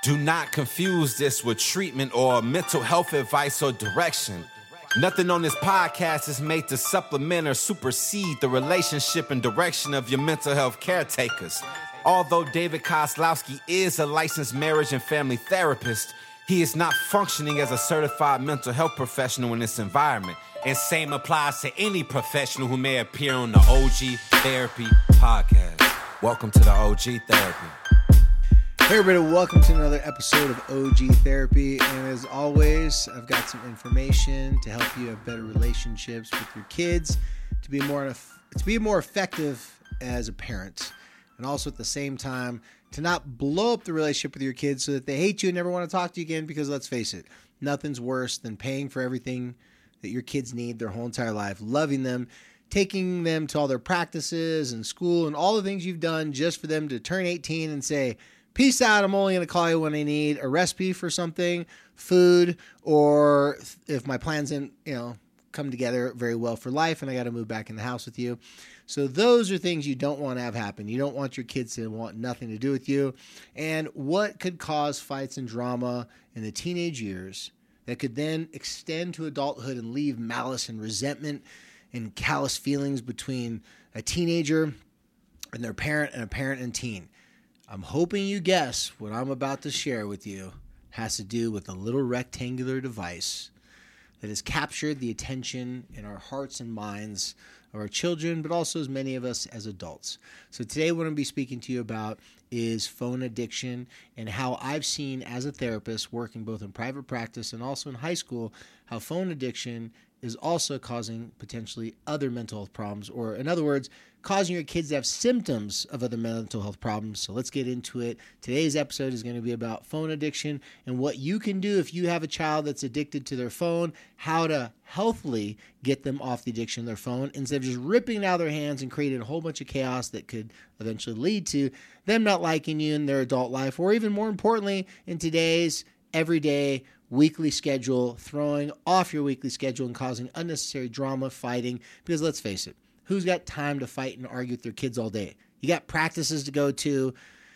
Do not confuse this with treatment or mental health advice or direction. Nothing on this podcast is made to supplement or supersede the relationship and direction of your mental health caretakers. Although David Kozlowski is a licensed marriage and family therapist, he is not functioning as a certified mental health professional in this environment. And same applies to any professional who may appear on the OG Therapy podcast. Welcome to the OG Therapy. Hey everybody, welcome to another episode of OG Therapy, and as always, I've got some information to help you have better relationships with your kids, to be more effective as a parent, and also at the same time, to not blow up the relationship with your kids so that they hate you and never want to talk to you again, because let's face it, nothing's worse than paying for everything that your kids need their whole entire life, loving them, taking them to all their practices and school and all the things you've done just for them to turn 18 and say, peace out, I'm only going to call you when I need a recipe for something, food, or if my plans didn't, come together very well for life and I got to move back in the house with you. So those are things you don't want to have happen. You don't want your kids to want nothing to do with you. And what could cause fights and drama in the teenage years that could then extend to adulthood and leave malice and resentment and callous feelings between a teenager and their parent and a parent and teen. I'm hoping you guess what I'm about to share with you has to do with a little rectangular device that has captured the attention in our hearts and minds of our children, but also as many of us as adults. So today what I'm going to be speaking to you about is phone addiction and how I've seen as a therapist working both in private practice and also in high school, how phone addiction is also causing potentially other mental health problems, or in other words, causing your kids to have symptoms of other mental health problems. So let's get into it. Today's episode is going to be about phone addiction and what you can do if you have a child that's addicted to their phone, how to healthily get them off the addiction of their phone instead of just ripping it out of their hands and creating a whole bunch of chaos that could eventually lead to them not liking you in their adult life, or even more importantly, in today's everyday weekly schedule, throwing off your weekly schedule and causing unnecessary drama, fighting, because let's face it, who's got time to fight and argue with their kids all day? You got practices to go to,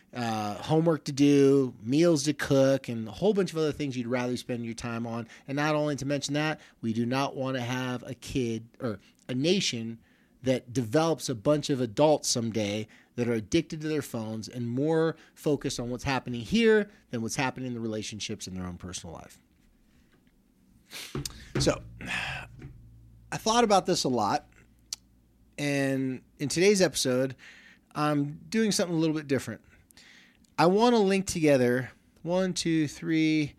homework to do, meals to cook, and a whole bunch of other things you'd rather spend your time on. And not only to mention that, we do not want to have a kid or a nation that develops a bunch of adults someday that are addicted to their phones and more focused on what's happening here than what's happening in the relationships in their own personal life. So, I thought about this a lot, and in today's episode, I'm doing something a little bit different. I want to link together three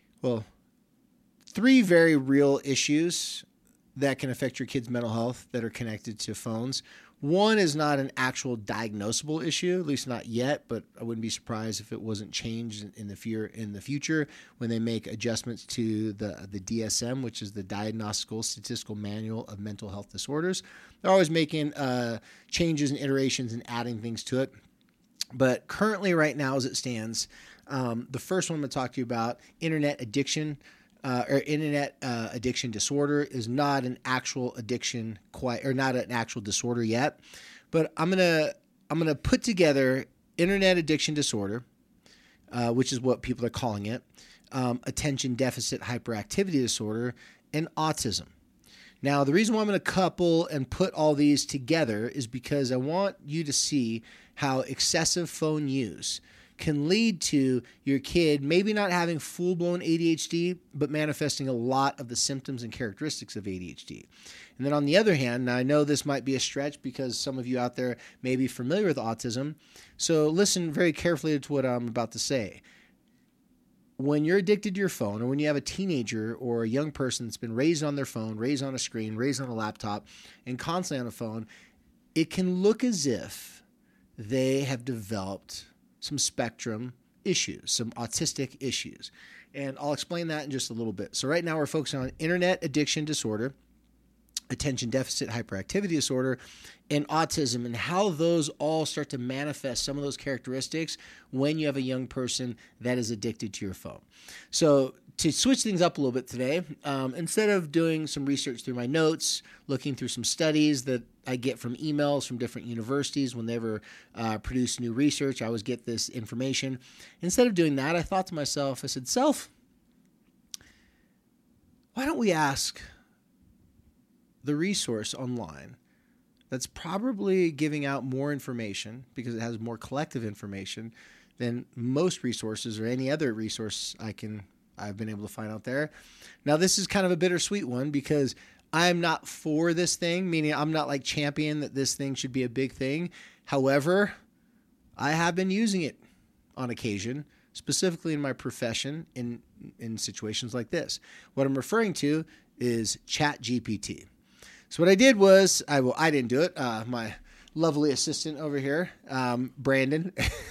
very real issues that can affect your kids' mental health that are connected to phones. One is not an actual diagnosable issue, at least not yet, but I wouldn't be surprised if it wasn't changed in the future when they make adjustments to the DSM, which is the Diagnostical Statistical Manual of Mental Health Disorders. They're always making changes and iterations and adding things to it. But currently right now as it stands, the first one I'm going to talk to you about, internet addiction disorder, is not an actual addiction not an actual disorder yet, but I'm gonna put together internet addiction disorder, which is what people are calling it, attention deficit hyperactivity disorder, and autism. Now, the reason why I'm going to couple and put all these together is because I want you to see how excessive phone use can lead to your kid maybe not having full-blown ADHD, but manifesting a lot of the symptoms and characteristics of ADHD. And then on the other hand, now I know this might be a stretch because some of you out there may be familiar with autism, so listen very carefully to what I'm about to say. When you're addicted to your phone, or when you have a teenager or a young person that's been raised on their phone, raised on a screen, raised on a laptop, and constantly on a phone, it can look as if they have developed some spectrum issues, some autistic issues. And I'll explain that in just a little bit. So right now we're focusing on internet addiction disorder, attention deficit hyperactivity disorder, and autism, and how those all start to manifest some of those characteristics when you have a young person that is addicted to your phone. So to switch things up a little bit today, instead of doing some research through my notes, looking through some studies that I get from emails from different universities when they ever produce new research, I always get this information. Instead of doing that, I thought to myself, I said, Self, why don't we ask the resource online that's probably giving out more information because it has more collective information than most resources or any other resource I've been able to find out there. Now, this is kind of a bittersweet one because I'm not for this thing, meaning I'm not like champion that this thing should be a big thing. However, I have been using it on occasion, specifically in my profession in situations like this. What I'm referring to is ChatGPT. So what I did was, I didn't do it. My lovely assistant over here, Brandon,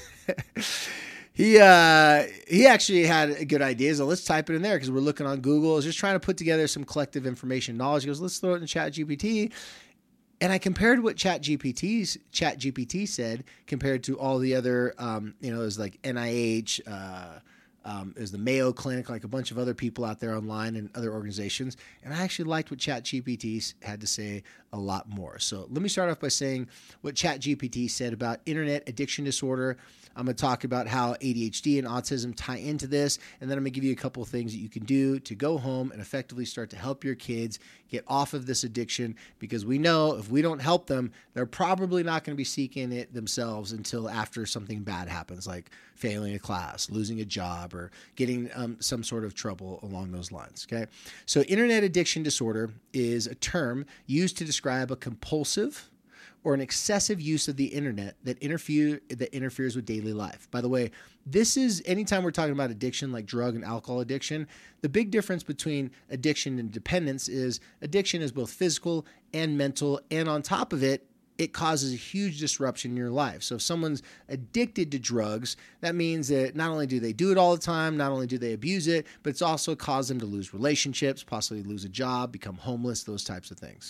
He actually had a good idea. So let's type it in there because we're looking on Google. I was just trying to put together some collective information knowledge. He goes, let's throw it in ChatGPT. And I compared what ChatGPT said compared to all the other, it was like NIH, it was the Mayo Clinic, like a bunch of other people out there online and other organizations. And I actually liked what ChatGPT had to say a lot more. So let me start off by saying what ChatGPT said about internet addiction disorder. I'm going to talk about how ADHD and autism tie into this, and then I'm going to give you a couple of things that you can do to go home and effectively start to help your kids get off of this addiction, because we know if we don't help them, they're probably not going to be seeking it themselves until after something bad happens, like failing a class, losing a job, or getting some sort of trouble along those lines, okay? So internet addiction disorder is a term used to describe a compulsive or an excessive use of the internet that interferes with daily life. By the way, this is anytime we're talking about addiction, like drug and alcohol addiction, the big difference between addiction and dependence is addiction is both physical and mental, and on top of it, it causes a huge disruption in your life. So if someone's addicted to drugs, that means that not only do they do it all the time, not only do they abuse it, but it's also caused them to lose relationships, possibly lose a job, become homeless, those types of things.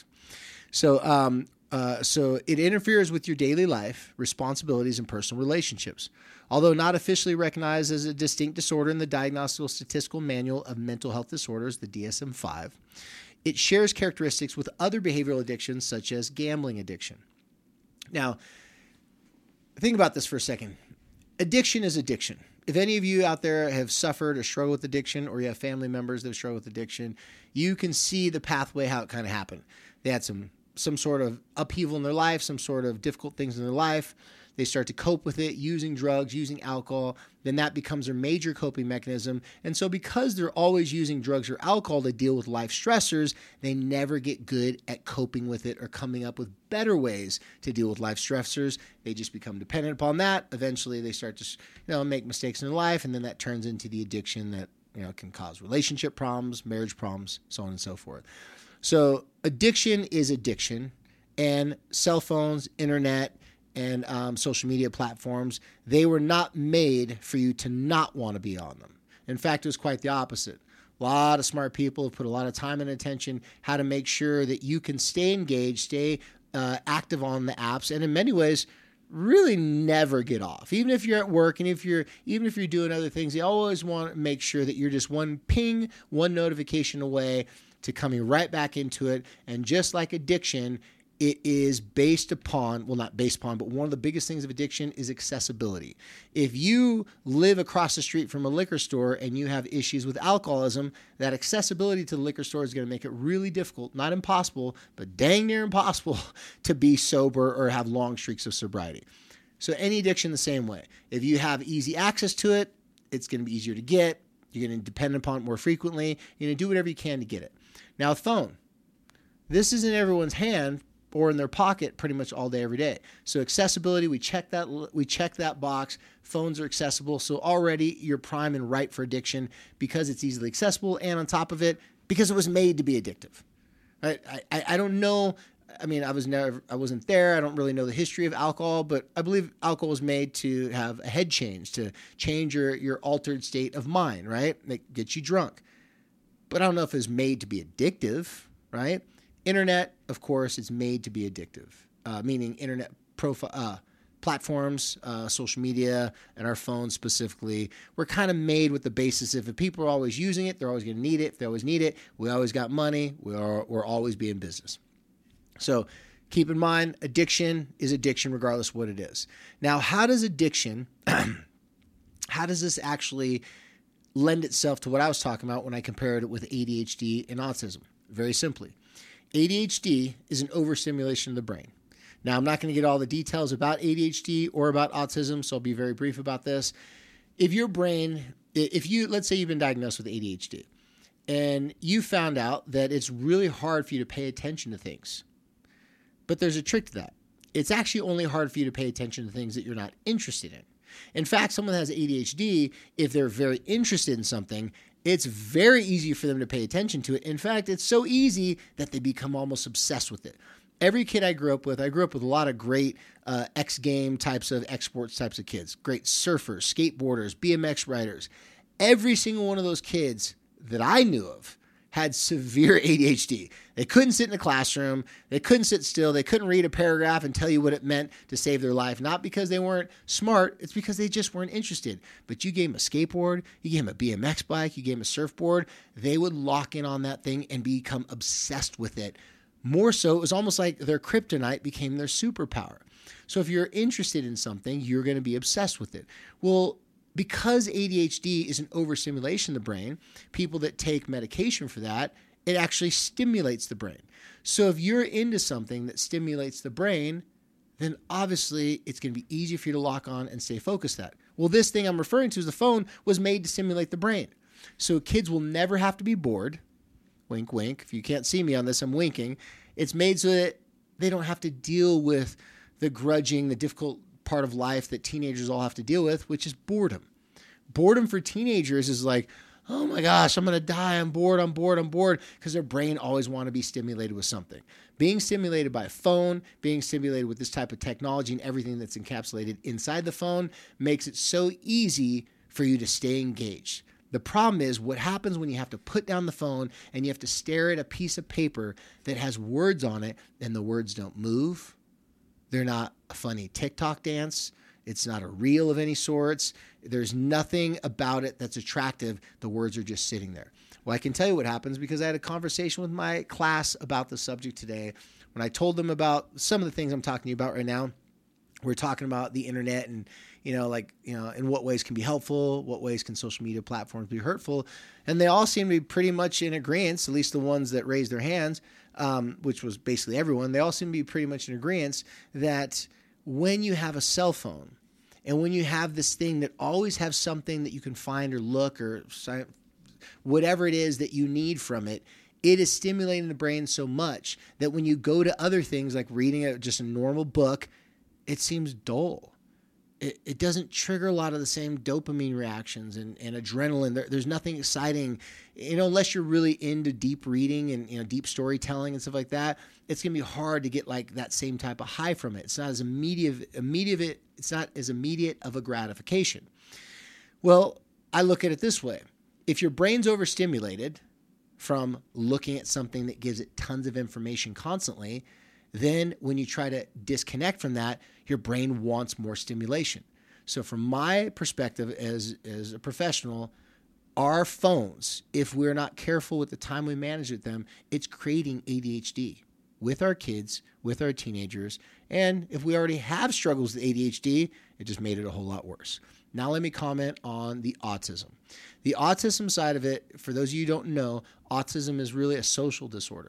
So it interferes with your daily life, responsibilities, and personal relationships. Although not officially recognized as a distinct disorder in the Diagnostic Statistical Manual of Mental Health Disorders, the DSM-5, it shares characteristics with other behavioral addictions such as gambling addiction. Now, think about this for a second. Addiction is addiction. If any of you out there have suffered or struggled with addiction, or you have family members that have struggled with addiction, you can see the pathway, how it kind of happened. They had some sort of upheaval in their life, some sort of difficult things in their life. They start to cope with it using drugs, using alcohol. Then that becomes their major coping mechanism. And so because they're always using drugs or alcohol to deal with life stressors, they never get good at coping with it or coming up with better ways to deal with life stressors. They just become dependent upon that. Eventually they start to make mistakes in their life, and then that turns into the addiction that can cause relationship problems, marriage problems, so on and so forth. So addiction is addiction, and cell phones, internet, and social media platforms, they were not made for you to not want to be on them. In fact, it was quite the opposite. A lot of smart people have put a lot of time and attention how to make sure that you can stay engaged, stay active on the apps, and in many ways, really never get off. Even if you're at work and even if you're doing other things, they always want to make sure that you're just one ping, one notification away to coming right back into it. And just like addiction, it is based upon, well, not based upon, but one of the biggest things of addiction is accessibility. If you live across the street from a liquor store and you have issues with alcoholism, that accessibility to the liquor store is going to make it really difficult, not impossible, but dang near impossible to be sober or have long streaks of sobriety. So any addiction the same way. If you have easy access to it, it's going to be easier to get. You're going to depend upon it more frequently. You're going to do whatever you can to get it. Now, a phone. This is in everyone's hand or in their pocket pretty much all day, every day. So accessibility, we check that box. Phones are accessible. So already you're prime and ripe for addiction because it's easily accessible, and on top of it, because it was made to be addictive. Right? I don't know. I mean, I wasn't there. I don't really know the history of alcohol, but I believe alcohol was made to have a head change, to change your altered state of mind, right? That gets you drunk. But I don't know if it was made to be addictive, right? Internet, of course, is made to be addictive, meaning internet profile, platforms, social media, and our phones specifically, we're kind of made with the basis of if people are always using it, they're always going to need it. If they always need it, we always got money. We're always be in business. So keep in mind, addiction is addiction regardless of what it is. Now, how does addiction, how does this actually lend itself to what I was talking about when I compared it with ADHD and autism? Very simply, ADHD is an overstimulation of the brain. Now, I'm not going to get all the details about ADHD or about autism, so I'll be very brief about this. If your brain, let's say you've been diagnosed with ADHD, and you found out that it's really hard for you to pay attention to things, but there's a trick to that. It's actually only hard for you to pay attention to things that you're not interested in. In fact, someone that has ADHD, if they're very interested in something, it's very easy for them to pay attention to it. In fact, it's so easy that they become almost obsessed with it. Every kid I grew up with a lot of great X-game types of X-sports types of kids. Great surfers, skateboarders, BMX riders. Every single one of those kids that I knew of had severe ADHD. They couldn't sit in a classroom. They couldn't sit still. They couldn't read a paragraph and tell you what it meant to save their life. Not because they weren't smart. It's because they just weren't interested. But you gave them a skateboard. You gave them a BMX bike. You gave them a surfboard. They would lock in on that thing and become obsessed with it. More so, it was almost like their kryptonite became their superpower. So if you're interested in something, you're going to be obsessed with it. Well, because ADHD is an overstimulation of the brain, people that take medication for that, it actually stimulates the brain. So if you're into something that stimulates the brain, then obviously it's going to be easy for you to lock on and stay focused at. Well, this thing I'm referring to as the phone was made to stimulate the brain. So kids will never have to be bored. Wink, wink. If you can't see me on this, I'm winking. It's made so that they don't have to deal with the grudging, the difficult part of life that teenagers all have to deal with, which is boredom. Boredom for teenagers is like, oh my gosh, I'm going to die. I'm bored, because their brain always want to be stimulated with something. Being stimulated by a phone, being stimulated with this type of technology and everything that's encapsulated inside the phone makes it so easy for you to stay engaged. The problem is what happens when you have to put down the phone and you have to stare at a piece of paper that has words on it and the words don't move. They're not a funny TikTok dance. It's not a reel of any sorts. There's nothing about it that's attractive. The words are just sitting there. Well, I can tell you what happens because I had a conversation with my class about the subject today. When I told them about some of the things I'm talking to you about right now, we're talking about the internet and, in what ways can be helpful, what ways can social media platforms be hurtful. And they all seem to be pretty much in agreement, at least the ones that raised their hands, which was basically everyone. They all seem to be pretty much in agreement that when you have a cell phone and when you have this thing that always have something that you can find or look or whatever it is that you need from it, it is stimulating the brain so much that when you go to other things like reading just a normal book, it seems dull. It doesn't trigger a lot of the same dopamine reactions and adrenaline. There's nothing exciting, unless you're really into deep reading and deep storytelling and stuff like that. It's gonna be hard to get like that same type of high from it. It's not as immediate. It's not as immediate of a gratification. Well, I look at it this way: if your brain's overstimulated from looking at something that gives it tons of information constantly, then when you try to disconnect from that, your brain wants more stimulation. So from my perspective as a professional, our phones, if we're not careful with the time we manage with them, it's creating ADHD with our kids, with our teenagers. And if we already have struggles with ADHD, it just made it a whole lot worse. Now let me comment on the autism. The autism side of it, for those of you who don't know, autism is really a social disorder.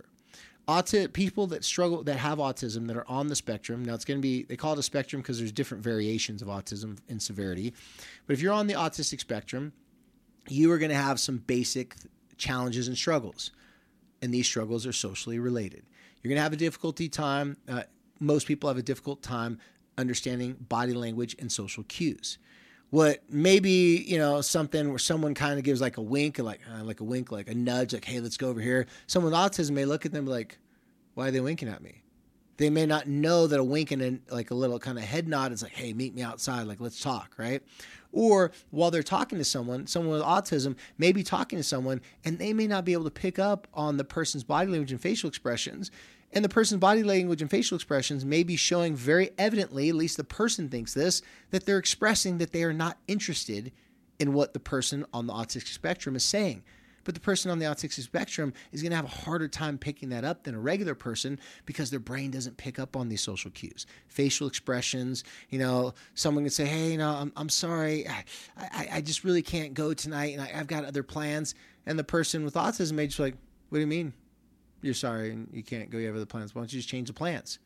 People that struggle, that have autism, that are on the spectrum. Now it's going to be, they call it a spectrum because there's different variations of autism in severity. But if you're on the autistic spectrum, you are going to have some basic challenges and struggles. And these struggles are socially related. You're going to have a difficulty time. Most people have a difficult time understanding body language and social cues. What maybe, something where someone kind of gives like a wink, like a nudge, like, hey, let's go over here. Someone with autism may look at them like, why are they winking at me? They may not know that a wink and like a little kind of head nod is like, hey, meet me outside, like, let's talk, right? Or while they're talking to someone with autism may be talking to someone and they may not be able to pick up on the person's body language and facial expressions. And the person's body language and facial expressions may be showing very evidently, at least the person thinks this, that they're expressing that they are not interested in what the person on the autistic spectrum is saying. But the person on the autistic spectrum is going to have a harder time picking that up than a regular person because their brain doesn't pick up on these social cues. Facial expressions, someone can say, hey, I'm sorry. I just really can't go tonight and I've got other plans. And the person with autism may just be like, what do you mean? You're sorry and you can't go, you have other plans. Why don't you just change the plans?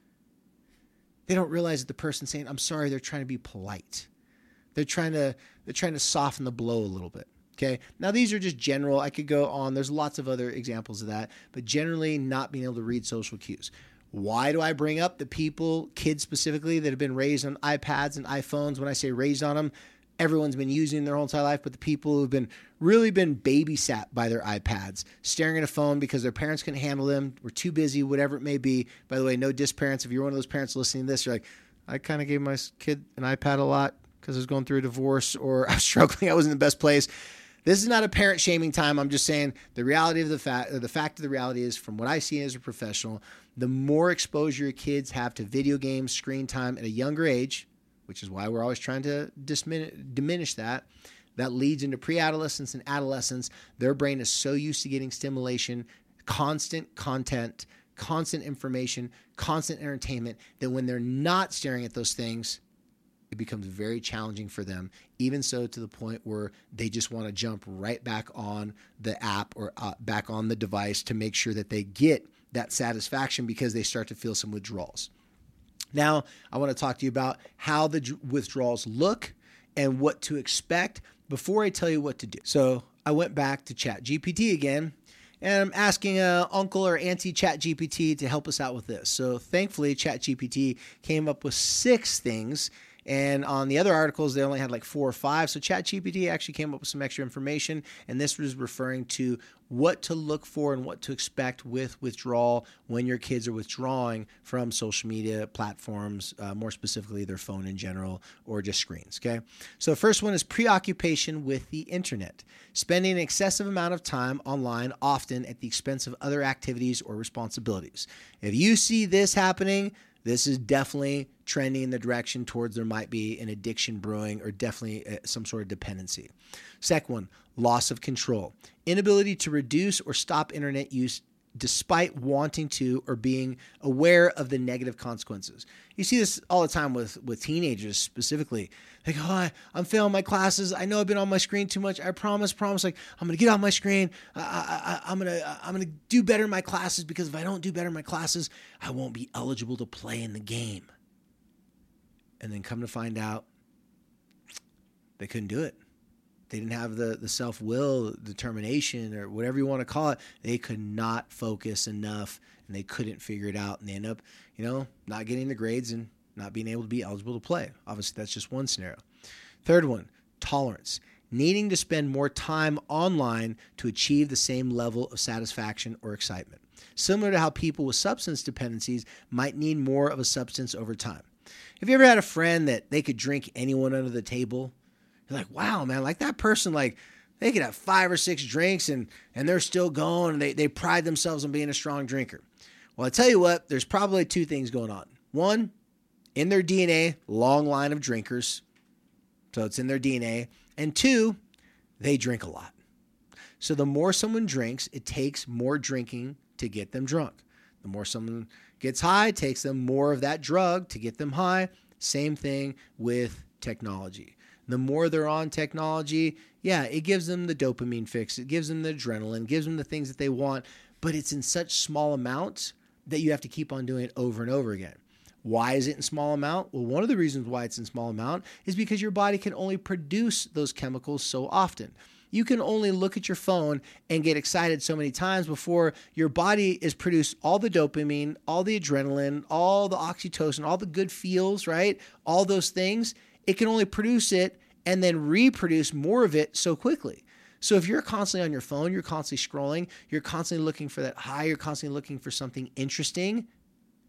They don't realize that the person saying, I'm sorry, they're trying to be polite. They're trying to soften the blow a little bit. Okay. Now these are just general. I could go on. There's lots of other examples of that, but generally not being able to read social cues. Why do I bring up the kids specifically that have been raised on iPads and iPhones? When I say raised on them, everyone's been using their whole entire life, but the people who've been babysat by their iPads, staring at a phone because their parents couldn't handle them, were too busy, whatever it may be. By the way, no diss parents. If you're one of those parents listening to this, you're like, I kind of gave my kid an iPad a lot because I was going through a divorce or I was struggling. I was in the best place. This is not a parent shaming time. I'm just saying the fact of the reality is, from what I see as a professional, the more exposure your kids have to video games, screen time at a younger age, which is why we're always trying to diminish that leads into pre-adolescence and adolescence. Their brain is so used to getting stimulation, constant content, constant information, constant entertainment, that when they're not staring at those things, it becomes very challenging for them, even so to the point where they just want to jump right back on the app or back on the device to make sure that they get that satisfaction because they start to feel some withdrawals. Now, I want to talk to you about how the withdrawals look and what to expect before I tell you what to do. So I went back to ChatGPT again, and I'm asking Uncle or Auntie ChatGPT to help us out with this. So thankfully, ChatGPT came up with 6 things. And on the other articles, they only had like 4 or 5. So ChatGPT actually came up with some extra information. And this was referring to what to look for and what to expect with withdrawal when your kids are withdrawing from social media platforms, more specifically their phone in general or just screens. Okay. So the first one is preoccupation with the internet, spending an excessive amount of time online, often at the expense of other activities or responsibilities. If you see this happening, this is definitely trending in the direction towards there might be an addiction brewing or definitely some sort of dependency. Second one, loss of control. Inability to reduce or stop internet use despite wanting to or being aware of the negative consequences. You see this all the time with teenagers specifically. Like, I'm failing my classes. I know I've been on my screen too much. I promise, like, I'm going to get off my screen. I'm going to do better in my classes, because if I don't do better in my classes, I won't be eligible to play in the game. And then come to find out, they couldn't do it. They didn't have the self-will, determination, or whatever you want to call it. They could not focus enough, and they couldn't figure it out, and they end up, not getting the grades and not being able to be eligible to play. Obviously, that's just one scenario. Third one, tolerance. Needing to spend more time online to achieve the same level of satisfaction or excitement. Similar to how people with substance dependencies might need more of a substance over time. Have you ever had a friend that they could drink anyone under the table? You're like, wow, man, like that person, like they could have 5 or 6 drinks and they're still going. And they pride themselves on being a strong drinker. Well, I tell you what, there's probably 2 things going on. One, in their DNA, long line of drinkers. So it's in their DNA. And 2, they drink a lot. So the more someone drinks, it takes more drinking to get them drunk. The more someone gets high, it takes them more of that drug to get them high. Same thing with technology. The more they're on technology, it gives them the dopamine fix. It gives them the adrenaline, gives them the things that they want, but it's in such small amounts that you have to keep on doing it over and over again. Why is it in small amount? Well, one of the reasons why it's in small amount is because your body can only produce those chemicals so often. You can only look at your phone and get excited so many times before your body is produced all the dopamine, all the adrenaline, all the oxytocin, all the good feels, right? All those things. It can only produce it and then reproduce more of it so quickly. So if you're constantly on your phone, you're constantly scrolling, you're constantly looking for that high, you're constantly looking for something interesting,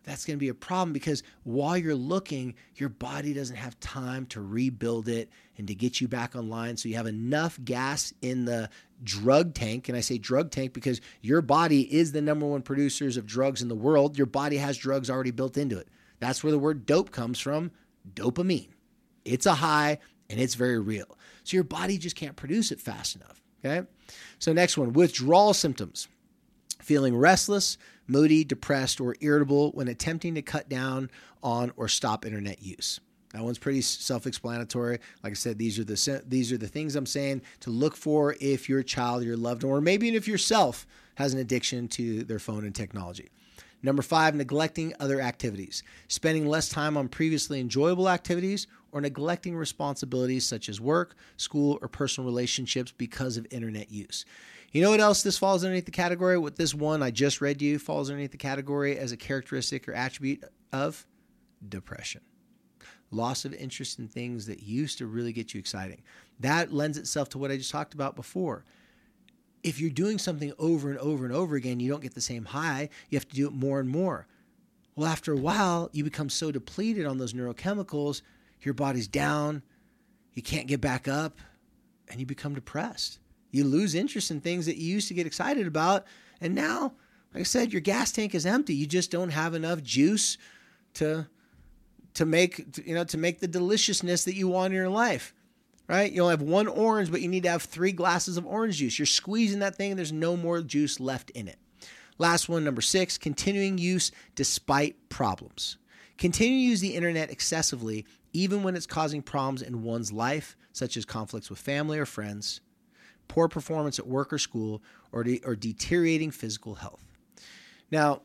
that's going to be a problem, because while you're looking, your body doesn't have time to rebuild it and to get you back online. So you have enough gas in the drug tank. And I say drug tank because your body is the number one producers of drugs in the world. Your body has drugs already built into it. That's where the word dope comes from, dopamine. It's a high and it's very real. So your body just can't produce it fast enough. Okay. So next one, withdrawal symptoms. Feeling restless, moody, depressed, or irritable when attempting to cut down on or stop internet use. That one's pretty self-explanatory. Like I said, these are the things I'm saying to look for if your child, your loved one, or maybe even if yourself has an addiction to their phone and technology. Number 5, neglecting other activities. Spending less time on previously enjoyable activities or neglecting responsibilities such as work, school, or personal relationships because of internet use. You know what else this falls underneath the category? What this one I just read to you falls underneath the category as a characteristic or attribute of depression. Loss of interest in things that used to really get you exciting. That lends itself to what I just talked about before. If you're doing something over and over and over again, you don't get the same high. You have to do it more and more. Well, after a while, you become so depleted on those neurochemicals, your body's down, you can't get back up, and you become depressed. You lose interest in things that you used to get excited about. And now, like I said, your gas tank is empty. You just don't have enough juice to make the deliciousness that you want in your life, right? You only have one orange, but you need to have 3 glasses of orange juice. You're squeezing that thing and there's no more juice left in it. Last one, number 6, continuing use despite problems. Continue to use the internet excessively, even when it's causing problems in one's life, such as conflicts with family or friends, poor performance at work or school, or deteriorating physical health. Now,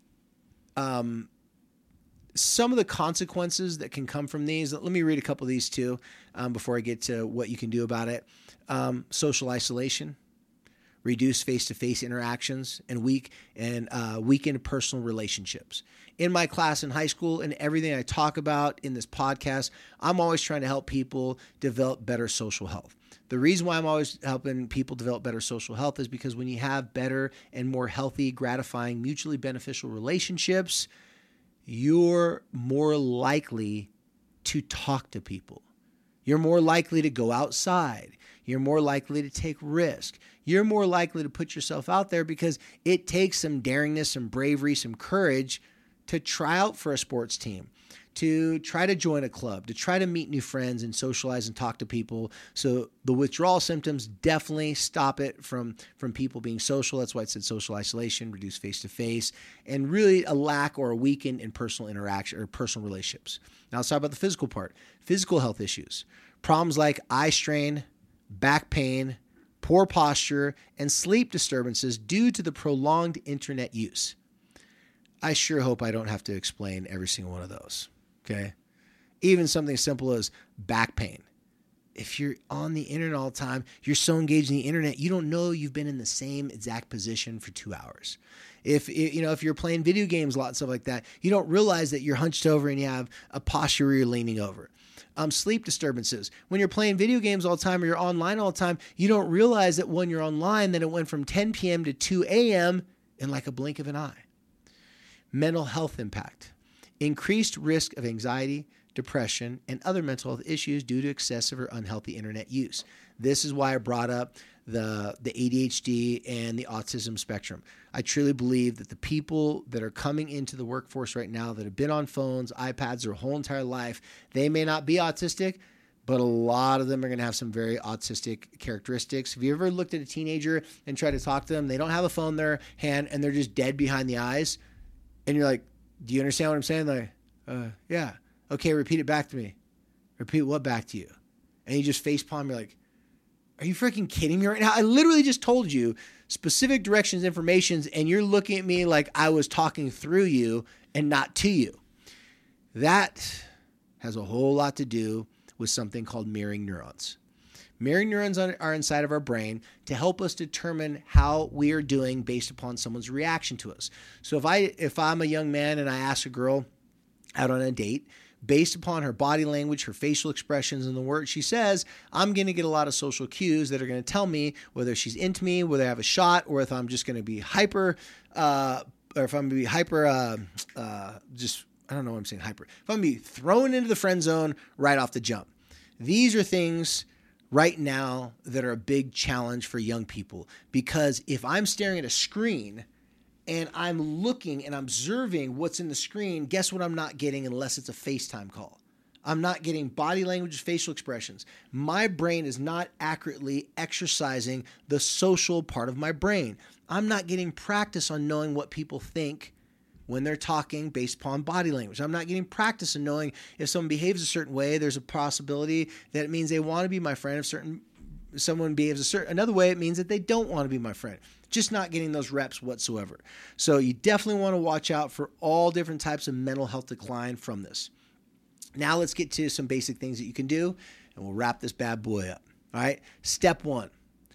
some of the consequences that can come from these, let me read a couple of these too before I get to what you can do about it. Social isolation, reduced face-to-face interactions, and weakened personal relationships. In my class in high school and everything I talk about in this podcast, I'm always trying to help people develop better social health. The reason why I'm always helping people develop better social health is because when you have better and more healthy, gratifying, mutually beneficial relationships, you're more likely to talk to people. You're more likely to go outside. You're more likely to take risk. You're more likely to put yourself out there because it takes some daringness, some bravery, some courage to try out for a sports team, to try to join a club, to try to meet new friends and socialize and talk to people. So the withdrawal symptoms definitely stop it from people being social. That's why it said social isolation, reduced face-to-face, and really a lack or a weaken in personal interaction or personal relationships. Now let's talk about the physical part. Physical health issues. Problems like eye strain, back pain, poor posture, and sleep disturbances due to the prolonged internet use. I sure hope I don't have to explain every single one of those. Okay. Even something simple as back pain. If you're on the internet all the time, you're so engaged in the internet, you don't know you've been in the same exact position for 2 hours. If you're playing video games a lot and stuff like that, you don't realize that you're hunched over and you have a posture where you're leaning over. Sleep disturbances. When you're playing video games all the time or you're online all the time, you don't realize that when you're online that it went from 10 p.m. to 2 a.m. in like a blink of an eye. Mental health impact. Increased risk of anxiety, depression, and other mental health issues due to excessive or unhealthy internet use. This is why I brought up the ADHD and the autism spectrum. I truly believe that the people that are coming into the workforce right now that have been on phones, iPads their whole entire life, they may not be autistic, but a lot of them are going to have some very autistic characteristics. Have you ever looked at a teenager and tried to talk to them? They don't have a phone in their hand and they're just dead behind the eyes. And you're like, do you understand what I'm saying? Like, yeah. Okay, repeat it back to me. Repeat what back to you? And you just facepalm. You're like, are you freaking kidding me right now? I literally just told you specific directions, informations, and you're looking at me like I was talking through you and not to you. That has a whole lot to do with something called mirroring neurons. Mirroring neurons are inside of our brain to help us determine how we are doing based upon someone's reaction to us. So if I'm a young man and I ask a girl out on a date, based upon her body language, her facial expressions, and the words she says, I'm going to get a lot of social cues that are going to tell me whether she's into me, whether I have a shot, or if I'm just going to be hyper or if I'm going to be hyper, I don't know what I'm saying, hyper. If I'm going to be thrown into the friend zone right off the jump. These are things right now that are a big challenge for young people, because if I'm staring at a screen and I'm looking and observing what's in the screen, guess what I'm not getting unless it's a FaceTime call? I'm not getting body language, facial expressions. My brain is not accurately exercising the social part of my brain. I'm not getting practice on knowing what people think when they're talking based upon body language. I'm not getting practice in knowing if someone behaves a certain way, there's a possibility that it means they want to be my friend. If someone behaves another way, it means that they don't want to be my friend. Just not getting those reps whatsoever. So you definitely want to watch out for all different types of mental health decline from this. Now let's get to some basic things that you can do, and we'll wrap this bad boy up. All right. Step 1,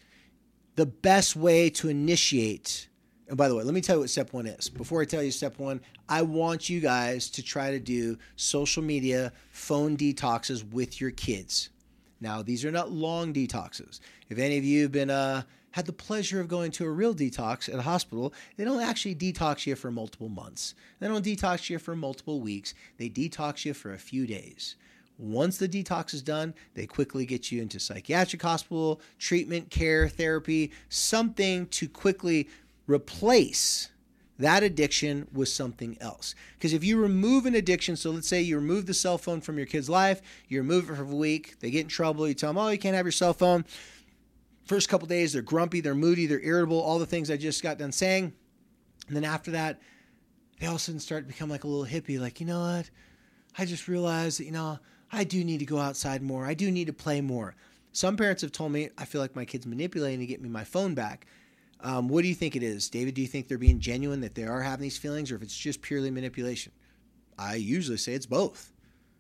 the best way to initiate. And by the way, let me tell you what step 1 is. Before I tell you step 1, I want you guys to try to do social media phone detoxes with your kids. Now, these are not long detoxes. If any of you have been had the pleasure of going to a real detox at a hospital, they don't actually detox you for multiple months. They don't detox you for multiple weeks. They detox you for a few days. Once the detox is done, they quickly get you into psychiatric hospital, treatment, care, therapy, something to quickly replace that addiction with something else. Because if you remove an addiction, so let's say you remove the cell phone from your kid's life, you remove it for a week, they get in trouble, you tell them, oh, you can't have your cell phone. First couple days, they're grumpy, they're moody, they're irritable, all the things I just got done saying. And then after that, they all of a sudden start to become like a little hippie, like, you know what? I just realized that, I do need to go outside more. I do need to play more. Some parents have told me, I feel like my kid's manipulating to get me my phone back. What do you think it is? David, do you think they're being genuine, that they are having these feelings, or if it's just purely manipulation? I usually say it's both,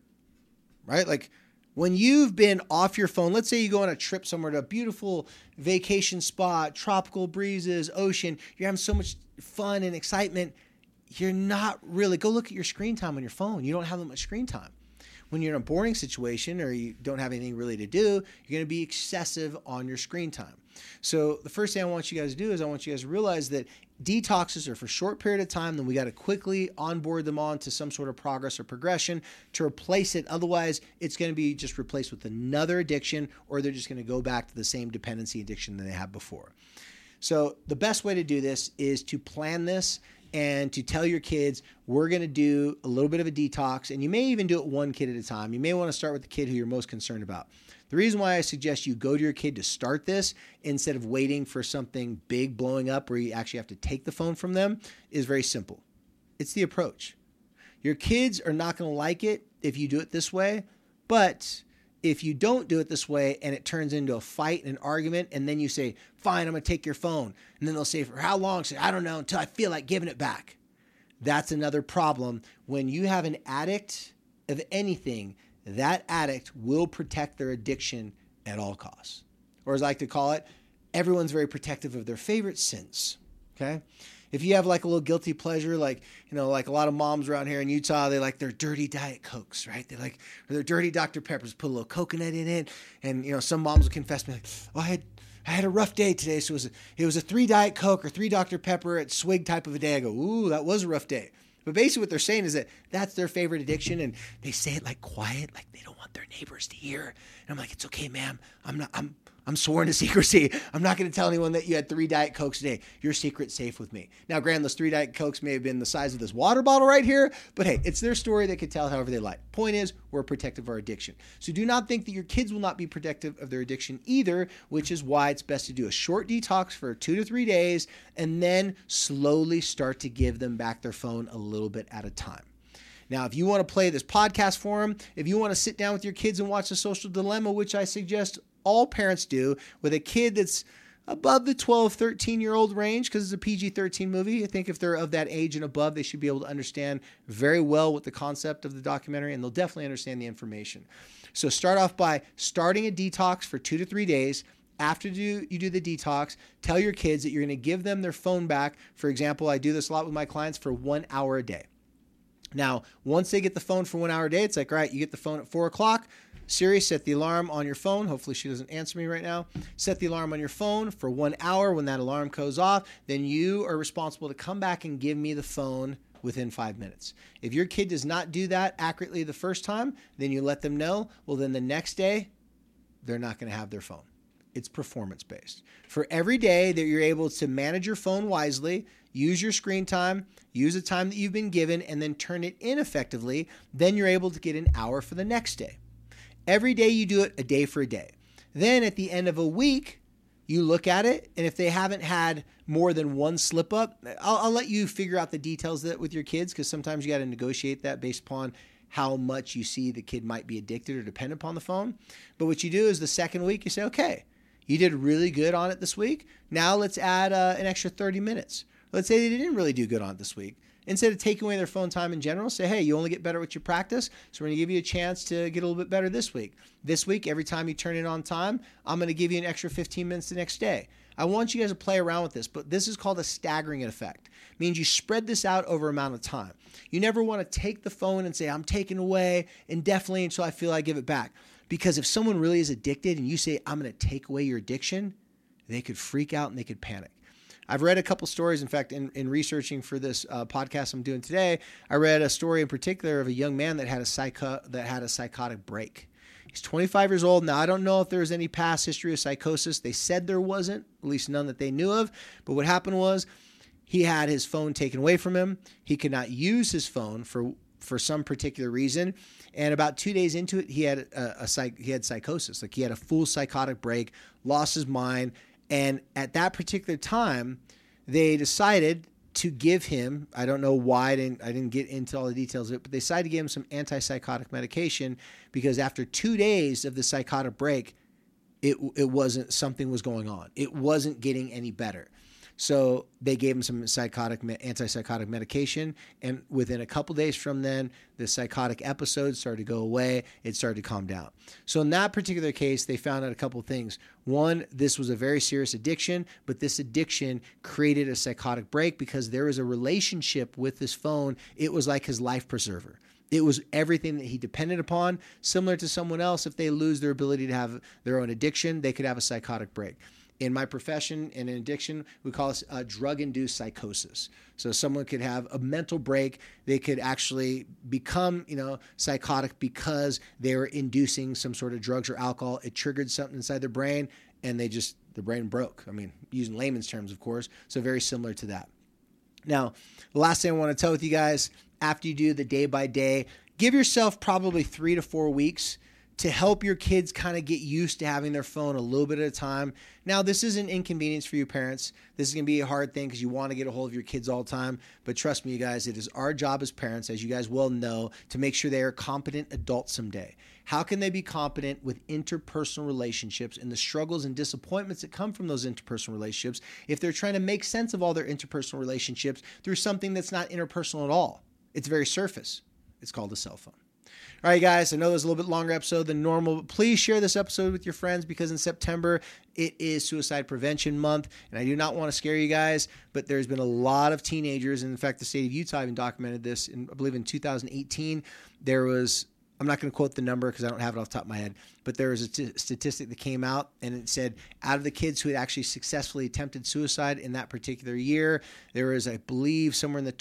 right? Like when you've been off your phone, let's say you go on a trip somewhere to a beautiful vacation spot, tropical breezes, ocean, you're having so much fun and excitement. You're not really, go look at your screen time on your phone. You don't have that much screen time. When you're in a boring situation or you don't have anything really to do, you're going to be excessive on your screen time. So the first thing I want you guys to do is I want you guys to realize that detoxes are for a short period of time, then we got to quickly onboard them on to some sort of progress or progression to replace it. Otherwise, it's going to be just replaced with another addiction, or they're just going to go back to the same dependency addiction that they had before. So the best way to do this is to plan this and to tell your kids, we're going to do a little bit of a detox, and you may even do it one kid at a time. You may want to start with the kid who you're most concerned about. The reason why I suggest you go to your kid to start this instead of waiting for something big blowing up where you actually have to take the phone from them is very simple. It's the approach. Your kids are not going to like it if you do it this way, but if you don't do it this way and it turns into a fight and an argument, and then you say, fine, I'm going to take your phone. And then they'll say, for how long? Say, I don't know, until I feel like giving it back. That's another problem. When you have an addict of anything, that addict will protect their addiction at all costs. Or as I like to call it, everyone's very protective of their favorite sins. Okay? If you have like a little guilty pleasure, like a lot of moms around here in Utah, they like their dirty Diet Cokes, right? They like, or their dirty Dr. Peppers, put a little coconut in it. And, some moms will confess to me like, oh, I had a rough day today. So it was a 3 Diet Coke or 3 Dr. Pepper at swig type of a day. I go, ooh, that was a rough day. But basically what they're saying is that that's their favorite addiction. And they say it like quiet, like they don't want their neighbors to hear. And I'm like, it's okay, ma'am. I'm sworn to secrecy. I'm not going to tell anyone that you had 3 Diet Cokes today. Your secret's safe with me. Now, granted, those 3 Diet Cokes may have been the size of this water bottle right here, but hey, it's their story. They can tell however they like. Point is, we're protective of our addiction. So do not think that your kids will not be protective of their addiction either, which is why it's best to do a short detox for 2 to 3 days and then slowly start to give them back their phone a little bit at a time. Now, if you want to play this podcast for them, if you want to sit down with your kids and watch The Social Dilemma, which I suggest all parents do with a kid that's above the 12, 13-year-old range, because it's a PG-13 movie. I think if they're of that age and above, they should be able to understand very well what the concept of the documentary, and they'll definitely understand the information. So start off by starting a detox for 2 to 3 days. After you do the detox, tell your kids that you're going to give them their phone back. For example, I do this a lot with my clients for 1 hour a day. Now, once they get the phone for 1 hour a day, it's like, all right, you get the phone at 4 o'clock, Siri, set the alarm on your phone. Hopefully she doesn't answer me right now. Set the alarm on your phone for 1 hour. When that alarm goes off, then you are responsible to come back and give me the phone within 5 minutes. If your kid does not do that accurately the first time, then you let them know. Well, then the next day, they're not going to have their phone. It's performance-based. For every day that you're able to manage your phone wisely, use your screen time, use the time that you've been given, and then turn it in effectively, then you're able to get an hour for the next day. Every day you do it, a day for a day. Then at the end of a week, you look at it, and if they haven't had more than one slip up, I'll let you figure out the details of that with your kids, because sometimes you got to negotiate that based upon how much you see the kid might be addicted or dependent upon the phone. But what you do is the second week, you say, okay, you did really good on it this week. Now let's add an extra 30 minutes. Let's say they didn't really do good on it this week. Instead of taking away their phone time in general, say, hey, you only get better with your practice, so we're going to give you a chance to get a little bit better this week. This week, every time you turn it on time, I'm going to give you an extra 15 minutes the next day. I want you guys to play around with this, but this is called a staggering effect. It means you spread this out over an amount of time. You never want to take the phone and say, I'm taking away indefinitely until I feel I give it back. Because if someone really is addicted and you say, I'm going to take away your addiction, they could freak out and they could panic. I've read a couple stories. In fact, in researching for this podcast I'm doing today, I read a story in particular of a young man that had a psychotic break. He's 25 years old. Now, I don't know if there was any past history of psychosis. They said there wasn't, at least none that they knew of. But what happened was he had his phone taken away from him. He could not use his phone for some particular reason. And about 2 days into it, he had psychosis. Like he had a full psychotic break, lost his mind. And at that particular time, they decided to give him, I don't know why, I didn't get into all the details of it, but they decided to give him some antipsychotic medication because after 2 days of the psychotic break, it wasn't, something was going on. It wasn't getting any better. So they gave him some antipsychotic medication, and within a couple days from then, the psychotic episode started to go away. It started to calm down. So in that particular case, they found out a couple of things. One, this was a very serious addiction, but this addiction created a psychotic break because there was a relationship with this phone. It was like his life preserver. It was everything that he depended upon. Similar to someone else, if they lose their ability to have their own addiction, they could have a psychotic break. In my profession, in addiction, we call this drug-induced psychosis. So someone could have a mental break. They could actually become, psychotic because they were inducing some sort of drugs or alcohol. It triggered something inside their brain, and the brain broke. I mean, using layman's terms, of course. So very similar to that. Now, the last thing I want to tell with you guys, after you do the day-by-day, give yourself probably 3 to 4 weeks to help your kids kind of get used to having their phone a little bit at a time. Now, this is an inconvenience for you parents. This is going to be a hard thing because you want to get a hold of your kids all the time. But trust me, you guys, it is our job as parents, as you guys well know, to make sure they are competent adults someday. How can they be competent with interpersonal relationships and the struggles and disappointments that come from those interpersonal relationships if they're trying to make sense of all their interpersonal relationships through something that's not interpersonal at all? It's very surface. It's called a cell phone. All right, guys, I know there's a little bit longer episode than normal, but please share this episode with your friends because in September, it is Suicide Prevention Month, and I do not want to scare you guys, but there's been a lot of teenagers, and in fact, the state of Utah even documented this, I believe in 2018, there was, I'm not going to quote the number because I don't have it off the top of my head, but there was a statistic that came out and it said out of the kids who had actually successfully attempted suicide in that particular year, there was, I believe, somewhere in the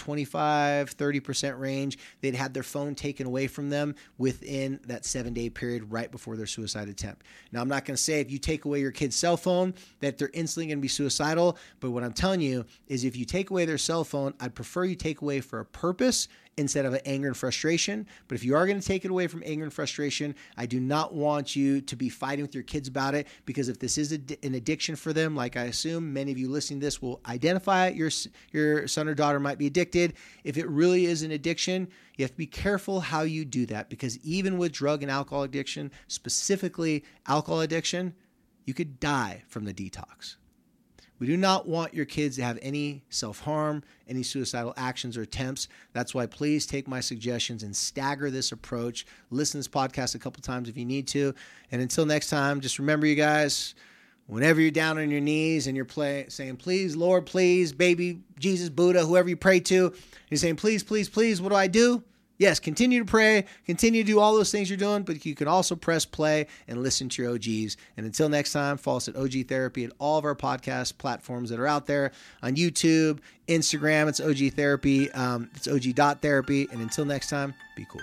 25-30% range. They'd had their phone taken away from them within that 7-day period right before their suicide attempt. Now, I'm not going to say if you take away your kid's cell phone that they're instantly going to be suicidal, but what I'm telling you is if you take away their cell phone, I'd prefer you take away for a purpose instead of anger and frustration. But if you are going to take it away from anger and frustration, I do not want you to be fighting with your kids about it, because if this is an addiction for them, like I assume many of you listening to this will identify your son or daughter might be addicted. If it really is an addiction, you have to be careful how you do that, because even with drug and alcohol addiction, specifically alcohol addiction, you could die from the detox. We do not want your kids to have any self-harm, any suicidal actions or attempts. That's why please take my suggestions and stagger this approach. Listen to this podcast a couple times if you need to. And until next time, just remember, you guys, whenever you're down on your knees and you're saying, please, Lord, please, baby, Jesus, Buddha, whoever you pray to, you're saying, please, please, please, what do? yes, continue to pray, continue to do all those things you're doing, but you can also press play and listen to your OGs. And until next time, follow us at OG Therapy at all of our podcast platforms that are out there on YouTube, Instagram. It's OG Therapy. It's OG.therapy. And until next time, be cool.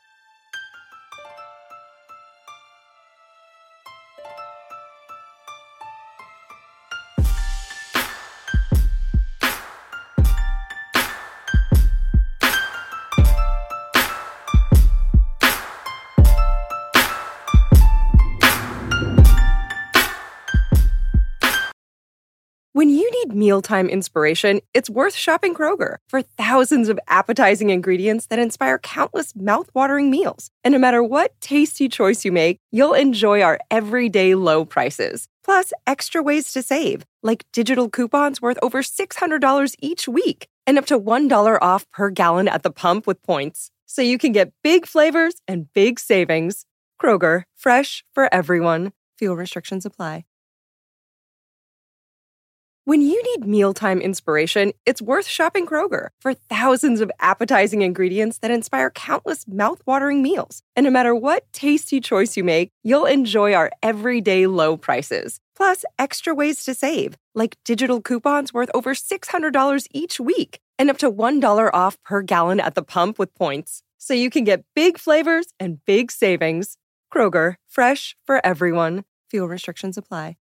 When you need mealtime inspiration, it's worth shopping Kroger for thousands of appetizing ingredients that inspire countless mouth-watering meals. And no matter what tasty choice you make, you'll enjoy our everyday low prices. Plus, extra ways to save, like digital coupons worth over $600 each week and up to $1 off per gallon at the pump with points. So you can get big flavors and big savings. Kroger, fresh for everyone. Fuel restrictions apply. When you need mealtime inspiration, it's worth shopping Kroger for thousands of appetizing ingredients that inspire countless mouth-watering meals. And no matter what tasty choice you make, you'll enjoy our everyday low prices. Plus, extra ways to save, like digital coupons worth over $600 each week and up to $1 off per gallon at the pump with points. So you can get big flavors and big savings. Kroger, fresh for everyone. Fuel restrictions apply.